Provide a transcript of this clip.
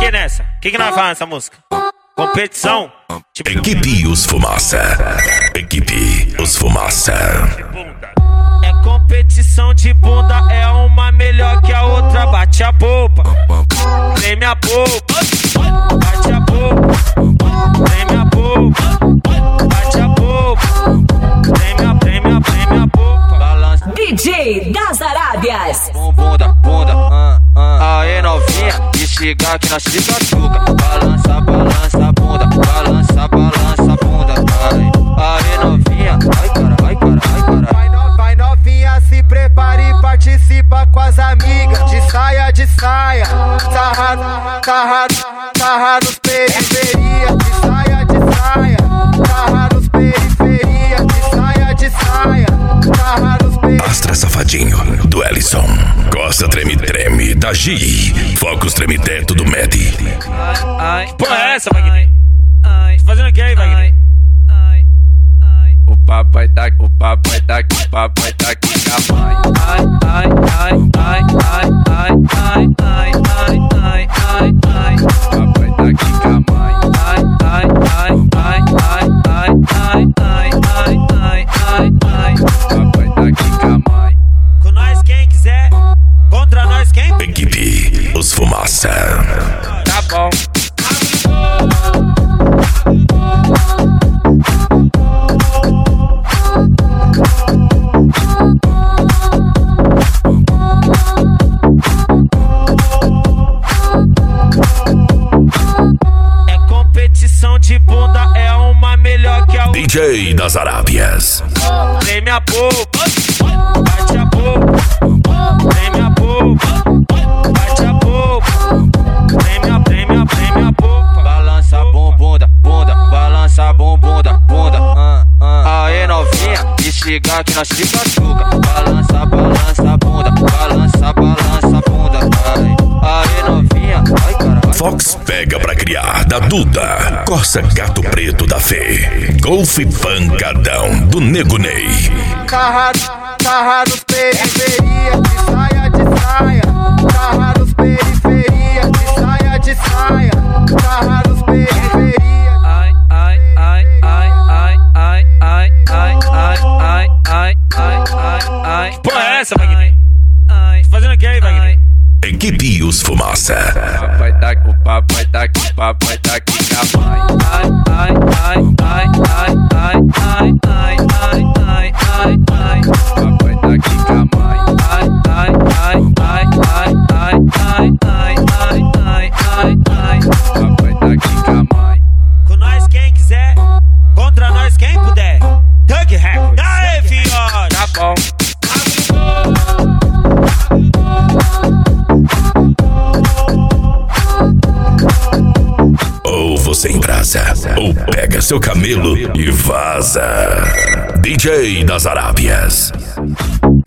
que nessa? Que nós fazemos nessa música? Competição? Tipo... Equipe Os Fumaça. Equipe Os Fumaça. É competição de bunda, é uma melhor que a outra. Bate a polpa, treme a polpa. Bate a polpa, treme a polpa. Bate a polpa, treme a polpa. Balança. DJ das Arábias. Bunda. Aê novinha, estiga aqui na chica-chuca. Balança, balança a bunda. Balança a bunda. Aê novinha, ai cara. Vai novinha, se prepare e participa com as amigas. De saia, sarra nos periferia. De saia, sarra nos periferia. De saia, sarra nos periferia. Astra Safadinho, do Ellison. Costa Treme da Gi. Focus Treme Teto do Medi. Porra é essa, Wagner? Tá fazendo o que aí, Wagner? O papai tá aqui com a mãe. O papai tá aqui com a mãe. O papai tá aqui com a mãe. Com nós quem quiser, contra nós quem? Equipe Os Fumaça. Tá bom. É competição de bunda, é uma melhor que a outra. DJ das Arábias. Treme a polpa, bate a polpa. Treme a polpa, bate a polpa. Treme a polpa. Balança a bunda, balança a bunda. Aê novinha, estiga aqui na chica-chuca. Balança a bunda, balança a bunda. Aê novinha, ai cara. Fox pega pra criar da Duda. Corsa Gato Preto da Fê. Golfe Pancadão do Nego Ney. Sarra nos periferia. De saia, sarra nos periferia. De saia, sarra nos periferia. Porra é essa, Wagner? Tá fazendo o que aí, Wagner? Equipe Os Fumaça. O papai tá aqui com a mãe. O papai tá aqui com a mãe. O papai tá aqui com a mãe. Com nós quem quiser, contra nós quem puder. Thug Records. Aê, fiote. Tá bom. Ou você embrasa, ou pega seu camelo e vaza. DJ das Arábias.